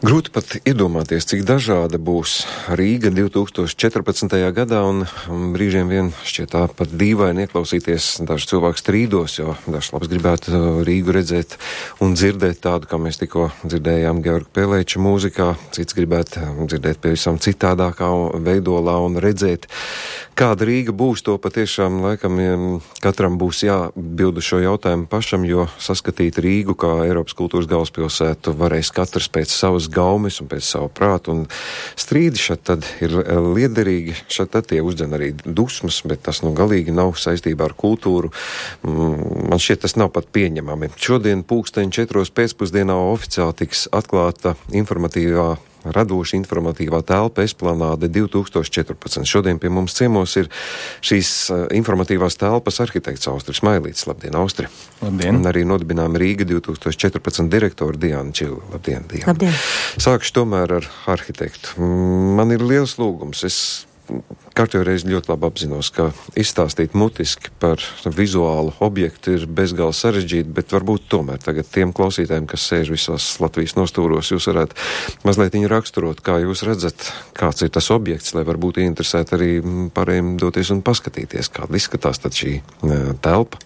Grūti pat iedomāties, cik dažāda būs Rīga 2014. gadā, un brīžiem vien šķiet tā pat dīvaini ieklausīties dažu cilvēku strīdos, jo dažs labs gribētu Rīgu redzēt un dzirdēt tādu, kā mēs tikko dzirdējām Georga Pelēča mūzikā, cits gribētu dzirdēt pavisam citādākā veidolā un redzēt, kāda Rīga būs. To patiešām laikam katram būs jābilda šo jautājumu pašam, jo saskatīt Rīgu kā Eiropas kultūras galvaspilsētu varēs katrs pēc savas gaumes un pēc savu prātu, un strīdi šeit tad ir liederīgi, šeit tad tie uzdzen arī dusmas, bet tas galīgi nav saistībā ar kultūru. Man šķiet, tas nav pat pieņemami. Šodien 4:00 pēcpusdienā oficiāli tiks atklāta radoša informatīvā telpa Esplanāde 2014. Šodien pie mums ciemos ir šīs informatīvās telpas arhitekts Austris Mailītis. Labdien, Austri! Labdien! Un arī nodibinājuma Rīga 2014 direktora Diana Čila. Labdien, Diana! Labdien! Sākšu tomēr ar arhitektu. Man ir liels lūgums. Es kārtējo reizi ļoti labi apzinos, ka izstāstīt mutiski par vizuālu objektu ir bezgalīgi sarežģīti, bet varbūt tomēr tagad tiem klausītājiem, kas sēž visās Latvijas nostūros, jūs varētu mazliet viņu raksturot, kā jūs redzat, kāds ir tas objekts, lai varbūt interesētu arī pārējiem doties un paskatīties, kāda izskatās tad šī telpa.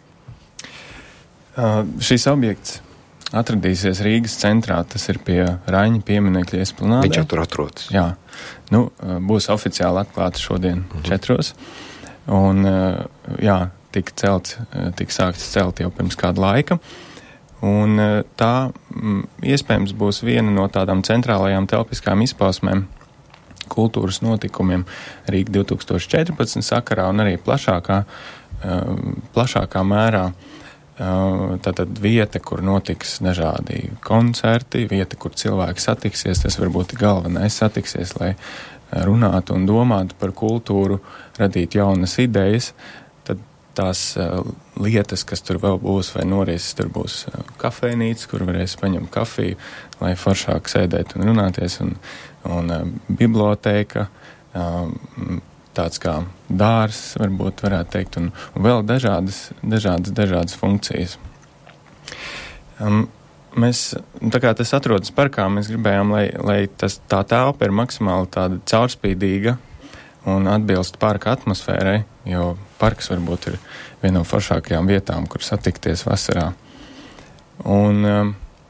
Šis objekts atradīsies Rīgas centrā, tas ir pie Raņa pieminekļa Esplanādē. Viņš jau tur atrodas. Jā. Būs oficiāli atklāta šodien 4:00. Un, tika sākts celt jau pirms kāda laika. Un tā iespējams būs viena no tādām centrālajām telpiskām izpausmēm kultūras notikumiem Rīga 2014 sakarā un arī plašākā mērā. Tātad vieta, kur notiks dažādi koncerti, vieta, kur cilvēki satiksies, tas varbūt ir galvenais satiksies, lai runātu un domātu par kultūru, radītu jaunas idejas, tad tās lietas, kas tur vēl būs vai nories, tur būs kafejnīca, kur varēs paņemt kafiju, lai foršāk sēdēt un runāties, un bibliotēka, tāds kā dārs, varbūt varētu teikt, un vēl dažādas funkcijas. Tā kā tas atrodas parkā, mēs gribējām, lai tā telpa ir maksimāli tāda caurspīdīga un atbilst parka atmosfērai, jo parks varbūt ir viena no foršākajām vietām, kur satikties vasarā. Un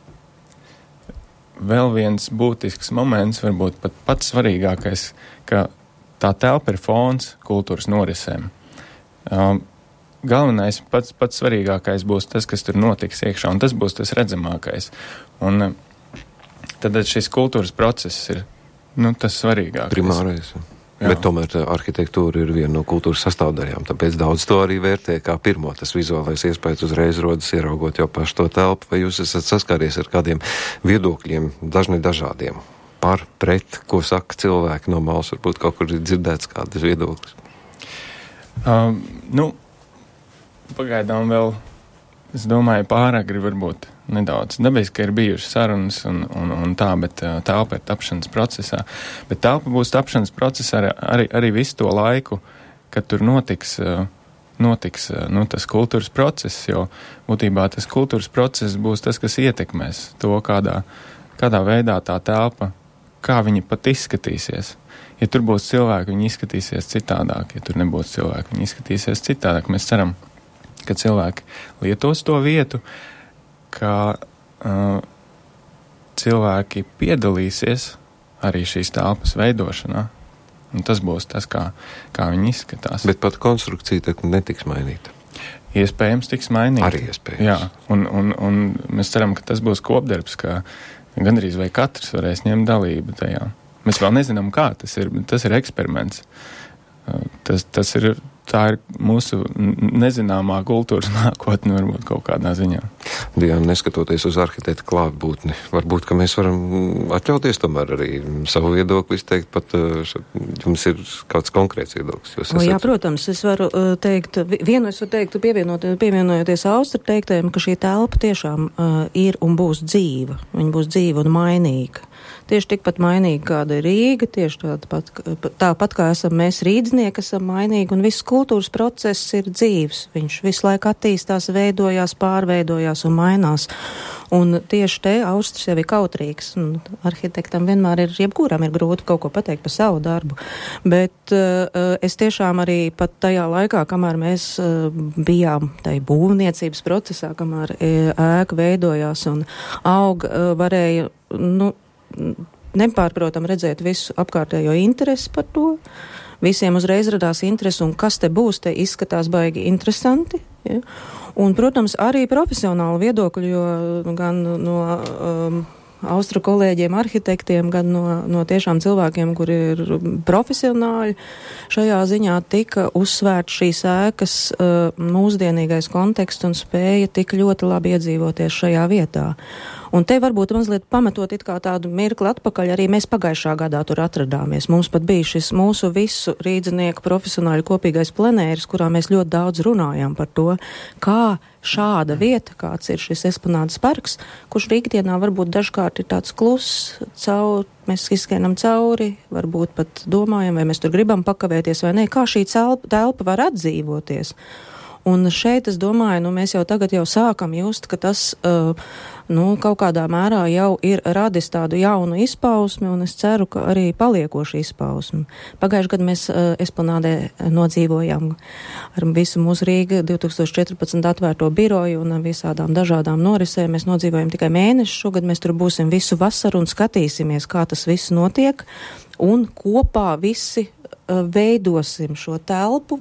vēl viens būtisks moments, varbūt pat pats svarīgākais, ka tā telpa ir fons kultūras norisēm. Galvenais, pats svarīgākais būs tas, kas tur notiks iekšā, un tas būs tas redzamākais. Un tad šis kultūras process ir, tas svarīgākais. Primārais. Jā. Bet tomēr arhitektūra ir viena no kultūras sastāvdaļām, tāpēc daudz to arī vērtē kā pirmo. Tas vizuālais iespējas uzreiz rodas ieraugot jau pašu to telpu, vai jūs esat saskāries ar kādiem viedokļiem, dažādiem? Par, pret, ko saka cilvēki no malas, varbūt kaut kur ir dzirdēts kādas viedoklis? Pagaidām vēl, es domāju, pāragri varbūt nedaudz. Dabiski, ka ir bijušas sarunas un tā, bet telpa ir tapšanas procesā. Bet telpa būs tapšanas procesā arī visu to laiku, kad tur notiks tas kultūras process, jo būtībā tas kultūras process būs tas, kas ietekmēs to, kādā veidā tā telpa, kā viņi pat izskatīsies. Ja tur būs cilvēki, viņi izskatīsies citādāk. Ja tur nebūs cilvēki, viņi izskatīsies citādāk. Mēs ceram, ka cilvēki lietos to vietu, ka cilvēki piedalīsies arī šīs telpas veidošanā. Un tas būs tas, kā viņi izskatās. Bet pat konstrukcija netiks mainīta. Iespējams tiks mainīta. Arī iespējams. Jā, un mēs ceram, ka tas būs kopdarbs, ka gandrīz vai katrs varēs ņemt dalību tajā. Mēs vēl nezinām, kā tas ir, bet tas ir eksperiments. Tā ir mūsu nezināmā kultūras nākotne, varbūt kaut kādā ziņā. Diana, neskatoties uz arhitekta klātbūtni, varbūt, ka mēs varam atļauties tomēr arī savu viedokli izteikt, pat jums ir kāds konkrēts viedoklis. Jā, protams, es varu teikt, pievienojoties Austra teiktajam, ka šī telpa tiešām ir un būs dzīva. Viņa būs dzīva un mainīga. tieši tikpat mainīgi, kāda ir Rīga, tieši tāpat kā esam mēs rīdznieki, esam mainīgi, un viss kultūras process ir dzīves. Viņš visu laiku attīstās, veidojās, pārveidojās un mainās. Un tieši te Austris jau ir kautrīgs, un arhitektam vienmēr jebkuram ir grūti kaut ko pateikt par savu darbu. Bet es tiešām arī pat tajā laikā, kamēr mēs bijām tai būvniecības procesā, kamēr ēka veidojās un varēja, nepārprotam redzēt visu apkārtējo interesi par to. Visiem uzreiz radās interesi, un kas te būs, te izskatās baigi interesanti. Ja? Un, protams, arī profesionāli viedokļi, jo gan no Austru kolēģiem, arhitektiem, gan no tiešām cilvēkiem, kuri ir profesionāļi, šajā ziņā tika uzsvērts šīs ēkas mūsdienīgais konteksts un spēja tik ļoti labi iedzīvoties šajā vietā. Un te varbūt mazliet pametot it kā tādu mirkli atpakaļ, arī mēs pagājušā gadā tur atradāmies. Mums pat bija šis mūsu visu rīdzinieku profesionāļu kopīgais plenēris, kurā mēs ļoti daudz runājām par to, kā šāda vieta, kāds ir šis Esplanādes parks, kurš Rīgdienā varbūt dažkārt ir tāds kluss, mēs izskainam cauri, varbūt pat domājam, vai mēs tur gribam pakavēties vai nē, kā šī telpa var atdzīvoties. Un šeit, es domāju, mēs jau tagad sākam just, ka tas kaut kādā mērā jau ir radis tādu jaunu izpausmi, un es ceru, ka arī paliekošu izpausmi. Pagājušajā gadā mēs Esplanādē nodzīvojām ar visu mūsu Rīga 2014 atvērto biroju un visādām dažādām norisēm. Mēs nodzīvojam tikai mēnešu, šogad mēs tur būsim visu vasaru un skatīsimies, kā tas viss notiek, un kopā visi veidosim šo telpu,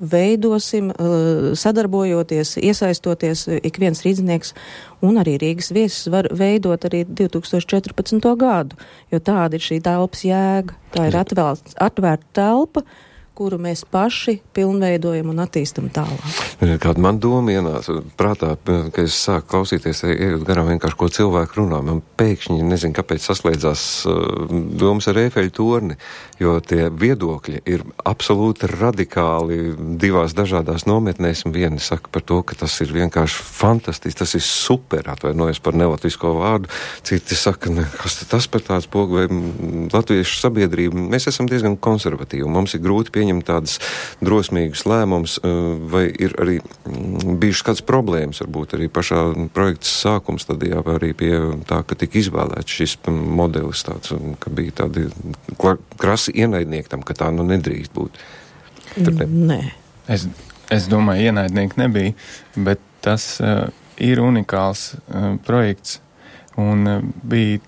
sadarbojoties, iesaistoties, ik viens rīdznieks un arī Rīgas viesis var veidot arī 2014. gadu, jo tāda ir šī telpas jēga. Tā ir atvērta telpa, kuru mēs paši pilnveidojam un attīstam tālāk. Kāda man doma ienāca prātā, ka es sāku klausīties, ejot garām vienkārši, ko cilvēku runā. Man pēkšņi, nezinu, kāpēc saslēdzās domas ar Eifeļa torni, jo tie viedokļi ir absolūti radikāli divās dažādās nometnēs, un vieni saka par to, ka tas ir vienkārši fantastiski, tas ir super, atvainojos par nelatvisko vārdu, citi saka, kas tas par tāds pogu vai latviešu sabiedrību. Mēs esam diezgan konservatīvi, mums ir grūti pieņemt tādas drosmīgas lēmumus, vai ir arī bijušas kādas problēmas, varbūt arī pašā projekta sākuma stadijā, vai arī pie tā, ka tika izvēlēts šis modelis tāds, ka bija tādi krasi ienaidnieki tam, ka tā nedrīkst būt. Nē. Es domāju, ienaidnieki nebija, bet tas ir unikāls projekts, un bija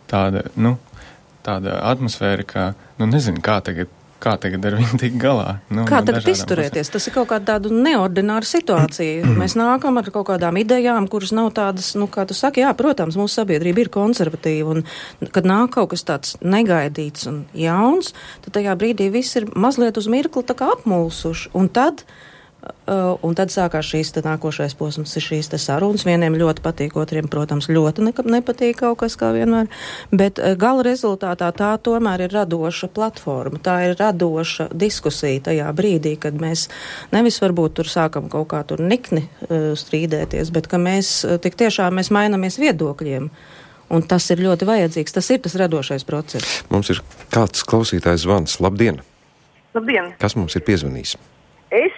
tāda atmosfēra, ka, nezinu, kā tagad ar viņu tik galā. Kā tagad izturēties? Tas ir kaut kāda tāda neordināra situācija. Mēs nākam ar kaut kādām idejām, kuras nav tādas, kā tu saki, jā, protams, mūsu sabiedrība ir konservatīva, un kad nāk kaut kas tāds negaidīts un jauns, tad tajā brīdī viss ir mazliet uz mirkli tā kā apmulsuši. Un tad sākās šīs nākošais posms, ir šīs sarunas. Vieniem ļoti patīk, otriem, protams, ļoti nepatīk kaut kas kā vienmēr. Bet gala rezultātā tā tomēr ir radoša platforma. Tā ir radoša diskusija tajā brīdī, kad mēs nevis varbūt tur sākam kaut kā tur nikni strīdēties, bet ka mēs tik tiešām mēs mainamies viedokļiem. Un tas ir ļoti vajadzīgs. Tas ir tas radošais process. Mums ir kāds klausītājs zvans. Labdien! Labdien! Kas mums ir piezvanījis? Es,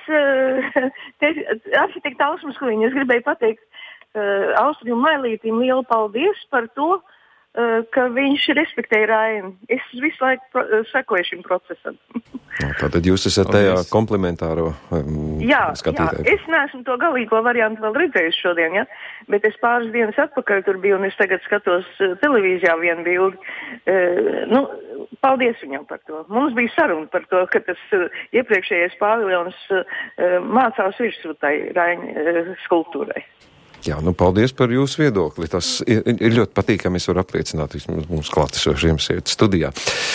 arhitekta Ausmas Kuliņa, es gribēju pateikt Austrim Mailītim lielu paldies par to, ka viņš respektēja Raini. Es visu laiku sekoju šim procesam. Tātad jūs esat tajā komplementāro skatītāju. Jā, es neesmu to galīgo variantu vēl redzējis šodien, bet es pāris dienas atpakaļ tur biju, un es tagad skatos televīzijā vienu bildi. Paldies viņam par to. Mums bija saruna par to, ka tas iepriekšējais paviljons mācās virsū tai Raini skulptūrai. Jā, paldies par jūsu viedokli. Tas ir ļoti patīkami, es varu apliecināt mums klātesošiem sēdēt studijā.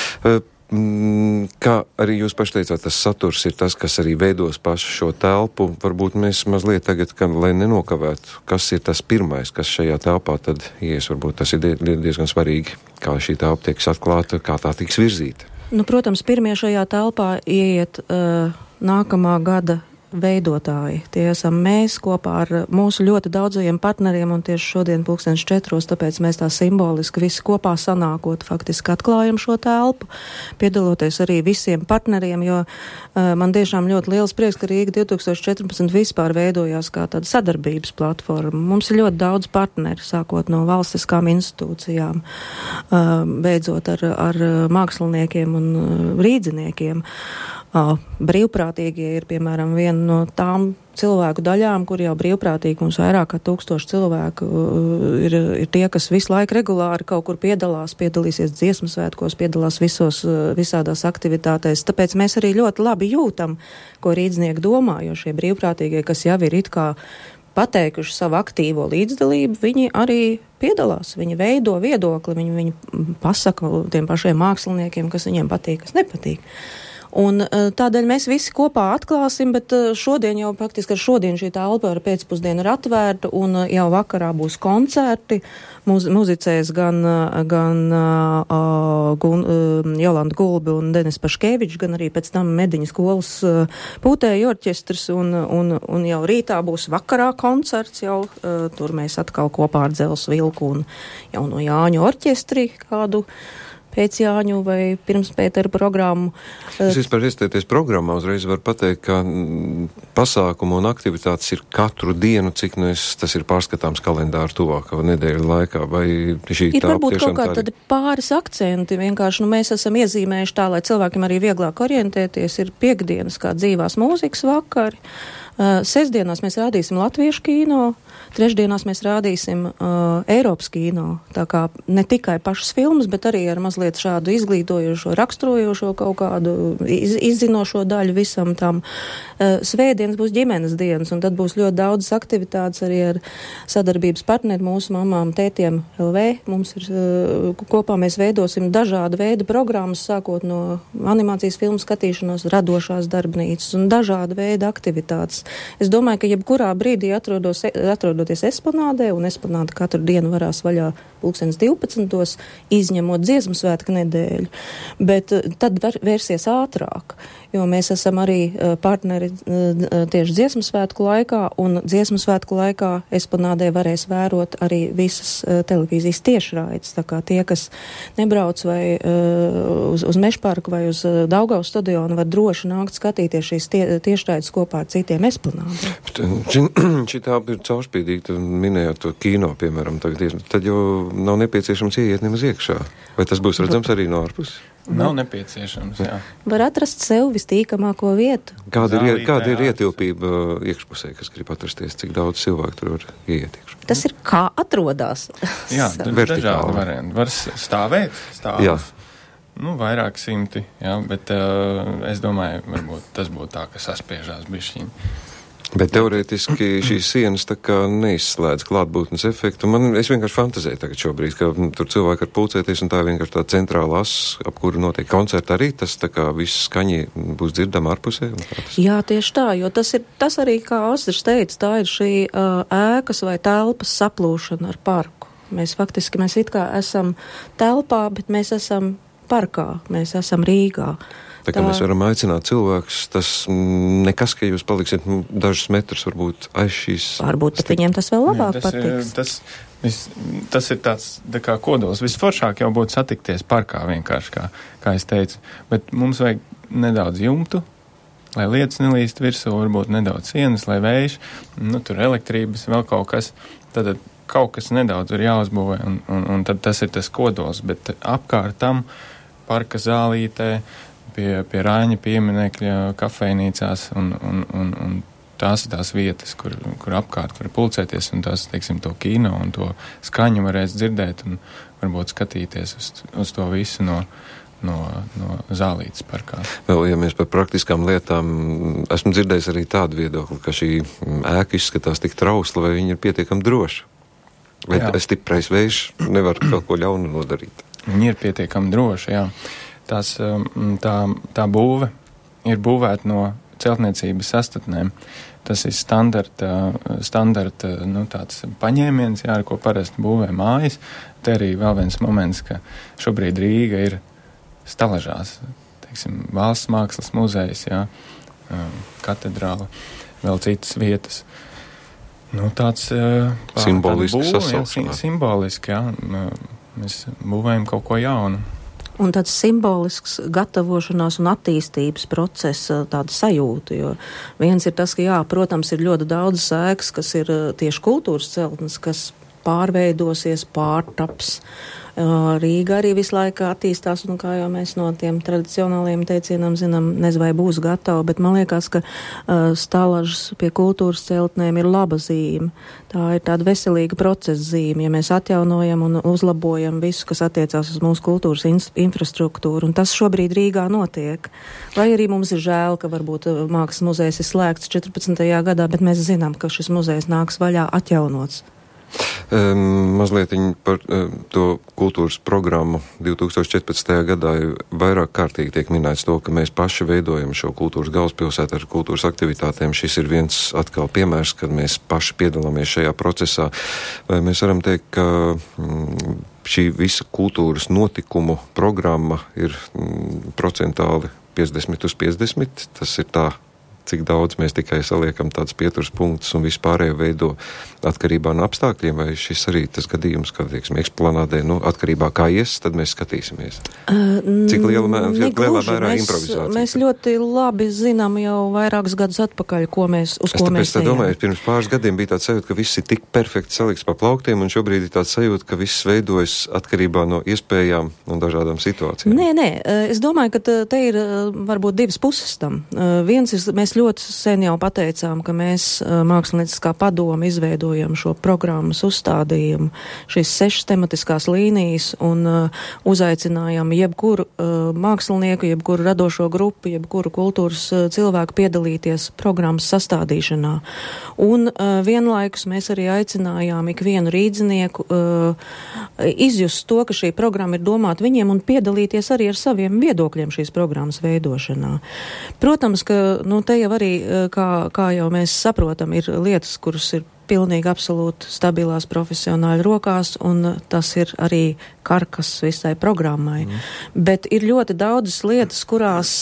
Kā arī jūs paši teicāt, tas saturs ir tas, kas arī veidos pašu šo telpu. Varbūt mēs mazliet tagad, lai nenokavētu, kas ir tas pirmais, kas šajā telpā tad ies. Varbūt tas ir diezgan svarīgi, kā šī telpa tiks atklāta, kā tā tiks virzīta. Protams, pirmie šajā telpā ieiet nākamā gada veidotāji. Tie esam mēs kopā ar mūsu ļoti daudzajiem partneriem, un tieši šodien 4:00, tāpēc mēs tā simboliski visi kopā sanākot, faktiski atklājam šo telpu, piedaloties arī visiem partneriem, jo man tiešām ļoti liels prieks, ka Rīga 2014 vispār veidojās kā tāda sadarbības platforma. Mums ir ļoti daudz partneri, sākot no valstiskām institūcijām, beidzot ar māksliniekiem un rīdziniekiem. Brīvprātīgie ir, piemēram, viena no tām cilvēku daļām, kur jau brīvprātīgi mums vairāk kā 1000 cilvēku ir tie, kas visu laiku regulāri kaut kur piedalīsies dziesmu svētkos, piedalās visādās aktivitātēs. Tāpēc mēs arī ļoti labi jūtam, ko rīdznieki domā, jo šie brīvprātīgie, kas jau ir it kā pateikuši savu aktīvo līdzdalību, viņi arī piedalās, viņi veido viedokli, viņi pasaka tiem pašiem māksliniekiem, kas viņiem patīk, kas nepatīk. Un tādēļ mēs visi kopā atklāsim, bet šodien jau praktiski ar šodien šī telpa ar pēcpusdienu ir atvērta un jau vakarā būs koncerti. Muzicēs gan Jolanta Gulbi un Denis Paškevičs, gan arī pēc tam Mediņu skolas pūtēju orķestrs un jau rītā būs vakarā koncerts jau. Tur mēs atkal kopā ar Dzelzs Vilku un jauno Jāņu orķestri kādu pēc Jāņu vai pirms Pētera programmu. Es vispār iestēties programmā, uzreiz var pateikt, ka pasākumu un aktivitātes ir katru dienu, cik tas ir pārskatāms kalendāru tuvākā nedēļa laikā, vai šī ir varbūt kaut kā tad pāris akcenti, vienkārši, mēs esam iezīmējuši tā, lai cilvēkiem arī vieglāk orientēties, ir piekdienas kā dzīvās mūzikas vakari, sestdienās mēs rādīsim latviešu kino, trešdienās mēs rādīsim Eiropas kino, tā kā ne tikai pašas filmas, bet arī ar mazliet šādu izglītojošo, raksturojošo kaut kādu izzinošo daļu visam tam. Svētdienas būs ģimenes dienas, un tad būs ļoti daudz aktivitātes arī ar sadarbības partneri mūsu mamām, tētiem LV. Mums ir kopā mēs veidosim dažādu veidu programmas, sākot no animācijas filmu skatīšanos, radošās darbnīcas un dažādu veidu aktivitātes. Es domāju, ka jebkurā brīdī atrodoties Esplanādē, un Esplanāde katru dienu varās vaļā 12:00, izņemot dziesmu svētku nedēļu, bet tad vērsies ātrāk, jo mēs esam arī partneri tieši dziesmu svētku laikā, un dziesmu svētku laikā Esplanādē varēs vērot arī visas televīzijas tiešraides, tā kā tie, kas nebrauc vai uz Mežparku vai uz Daugavas stadionu, var droši nākt skatīties šīs tiešraides kopā ar citiem Esplanādē. Šī tā ir caurspīdīga, minējot to kino, piemēram, tad jau nav nepieciešams ieiet nemaz iekšā. Vai tas būs redzams arī no ārpuses? Nav nepieciešams, jā. Var atrast sev vistīkamāko vietu. Kāda ir ietilpība iekšpusē, kas grib atrasties, cik daudz cilvēku tur var ieiet iekšā? Tas ir kā atrodās. Jā, dažādi varianti. Var stāvēt. Jā. Vairāk simti, jā, bet es domāju, varbūt tas būtu tā, ka saspiežās bišķiņi. Bet teorētiski šīs sienas tā kā neizslēdz klātbūtnes efektu. Es vienkārši fantazēju tagad šobrīd, ka tur cilvēki var pulcēties un tā vienkārši tā centrāla as, ap kuru notiek koncerta arī, tas tā kā viss skaņi būs dzirdama ārpusē. Jā, tieši tā, jo tas arī, kā Astris teica, tā ir šī ēkas vai telpas saplūšana ar parku. Mēs it kā esam telpā, bet mēs esam parkā, mēs esam Rīgā. Tā kā mēs varam aicināt cilvēkus, tas nekas, ka jūs paliksiet dažus metrus varbūt aiz šīs... Varbūt pat viņiem tas vēl labāk patiks. Tas ir tāds tā kā kodols. Visforšāk jau būtu satikties parkā vienkārši, kā es teicu. Bet mums vajag nedaudz jumtu, lai lietas nelīst virsū, varbūt nedaudz sienas, lai vējš, tur elektrības, vēl kaut kas. Tad kaut kas nedaudz ir jāuzbūvē, un tad tas ir tas kodols. Bet apkārt tam parka zālītē, pie Rāņa pieminekļa kafejnīcās un tās ir tās vietas, kur apkārt var pulcēties un tās, teiksim, to kino un to skaņu varēs dzirdēt un varbūt skatīties uz to visu no zālītes parkā. Vēl, ja mēs par praktiskām lietām, esmu dzirdējis arī tādu viedokli, ka šī ēka izskatās tik trausla, vai viņa ir pietiekami droša. Vai stiprais vējš nevar kaut ko ļaunu nodarīt? Viņa ir pietiekami droša, jā. Tā būve ir būvēta no celtniecības sastatnēm. Tas ir standarta tāds paņēmiens, jā, ar ko parasti būvē mājas. Te arī vēl viens moments, ka šobrīd Rīga ir stalažās, teiksim, Valsts mākslas muzejs, jā, katedrāle, vēl citas vietas. Nu, tāds simbolisks sasauksmē. Simboliski, jā. Mēs būvējam kaut ko jaunu. Un tāds simbolisks gatavošanās un attīstības procesa tāda sajūta, jo viens ir tas, ka jā, protams, ir ļoti daudz sēkas, kas ir tieši kultūras celtnes, kas pārveidosies, pārtaps. Rīga arī visu laiku attīstās, un kā jau mēs no tiem tradicionāliem teicieniem zinām, nezinu, vai būs gatava, bet man liekas, ka stalažas pie kultūras celtnēm ir laba zīme. Tā ir tāda veselīga procesa zīme, ja mēs atjaunojam un uzlabojam visu, kas attiecās uz mūsu kultūras infrastruktūru, un tas šobrīd Rīgā notiek. Vai arī mums ir žēl, ka varbūt mākslas muzejs ir slēgts 14. gadā, bet mēs zinām, ka šis muzejs nāks vaļā atjaunots. Mazliet par to kultūras programmu 2014. gadā vairāk kārtīgi tiek minēts to, ka mēs paši veidojam šo kultūras galvaspilsētu ar kultūras aktivitātēm. Šis ir viens atkal piemērs, kad mēs paši piedalāmies šajā procesā. Vai mēs varam teikt, ka šī visa kultūras notikumu programma ir procentāli 50/50? Tas ir tā, cik daudz mēs tikai saliekam tāds pieturas punktus un vispārējo veido atkarībā no apstākļiem, vai šis arī tas gadījums, kad, teiksim, eksplanādē, atkarībā kā ies, tad mēs skatīsimies. Cik lielā mērā improvizācija? Mēs ļoti labi zinām jau vairākus gadus atpakaļ, uz ko mēs ejam. Es domāju, pirms pāris gadiem bija tāds sajūta, ka viss ir tik perfekti salikts pa plauktiem, un šobrīd ir tāds sajūta, ka viss veidojas atkarībā no iespējām un dažādām situācijām. Nē, es domāju, ka te ir varbūt divas puses tam. Viens ir, mēs ļoti sen jau pateicām, ka mēs mākslinieckā padoma izveidojam šo programmas uzstādījumu, šīs 6 tematiskās līnijas un uzaicinājām jebkuru mākslinieku, jebkuru radošo grupu, jebkuru kultūras cilvēku piedalīties programmas sastādīšanā. Un vienlaikus mēs arī aicinājām ikvienu rīdzinieku izjust to, ka šī programma ir domāta viņiem un piedalīties arī ar saviem viedokļiem šīs programmas veidošanā. Protams, ka te jau arī, kā jau mēs saprotam, ir lietas, kuras ir pilnīgi absolūti stabilās profesionāļu rokās, un tas ir arī karkas visai programmai. Bet ir ļoti daudzas lietas, kurās,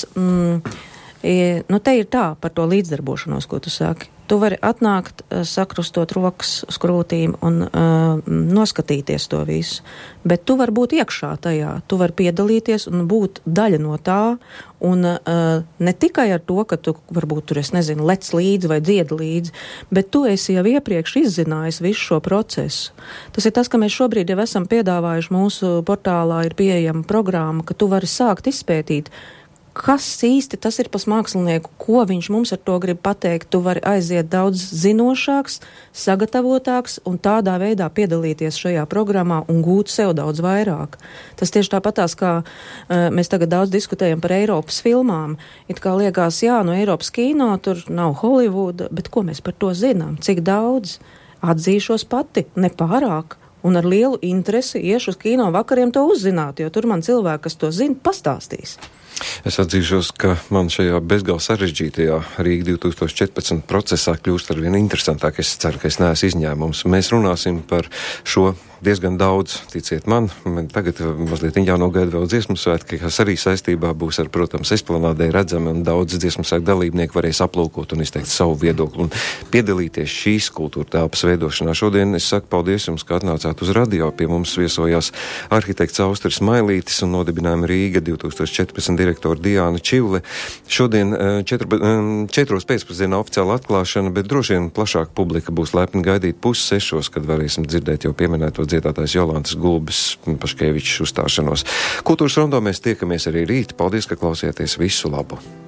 te ir tā par to līdzdarbošanos, ko tu saki. Tu vari atnākt, sakrustot rokas uz krūtīm un noskatīties to visu, bet tu vari būt iekšā tajā, tu vari piedalīties un būt daļa no tā, un ne tikai ar to, ka tu varbūt tur, lec līdzi vai dzied līdzi, bet tu esi jau iepriekš izzinājis visu šo procesu. Tas ir tas, ka mēs šobrīd jau esam piedāvājuši mūsu portālā, ir pieejama programma, ka tu vari sākt izpētīt, kas īsti tas ir pas mākslinieku, ko viņš mums ar to grib pateikt. Tu vari aiziet daudz zinošāks, sagatavotāks un tādā veidā piedalīties šajā programmā un gūt sev daudz vairāk. Tas tieši tāpatās, kā mēs tagad daudz diskutējam par Eiropas filmām. It kā liekas, jā, no Eiropas kino tur nav Holivuda, bet ko mēs par to zinām? Cik daudz? Atzīšos pati, nepārāk. Un ar lielu interesi iešu uz kino vakariem to uzzināt, jo tur man cilvēki, kas to zina, pastāstīs. Es atzīšos, ka man šajā bezgalīgi sarežģītajā Rīga 2014 procesā kļūst arvien interesantāk. Es ceru, ka es neesmu izņēmums. Mēs runāsim par šo diezgan daudz, ticiet man. Tagad mazliet jānogaida vēl dziesmu svētki, kas arī saistībā būs ar, protams, esplanādē redzami, un daudz dziesmu svētku dalībnieku varēs aplūkot un izteikt savu viedokli un piedalīties šīs kultūra telpas veidošanā. Šodien es saku paldies jums, ka atnācāt uz radio. Pie mums viesojās arhitekts Austris Mailītis un nodibinājuma Rīga 2014 direktora Diāna Čivle. Šodien 4 pēcpusdienā oficiāla atklāšana, bet droši vien plašāka publika būs lepni gaidīt 5:30, kad varēsim dzirdēt jau pieminēto dziedātājs Jolantas Gulbes Paškevičs uzstāšanos. Kultūras rondo mēs tiekamies arī rīt. Paldies, ka klausieties. Visu labu!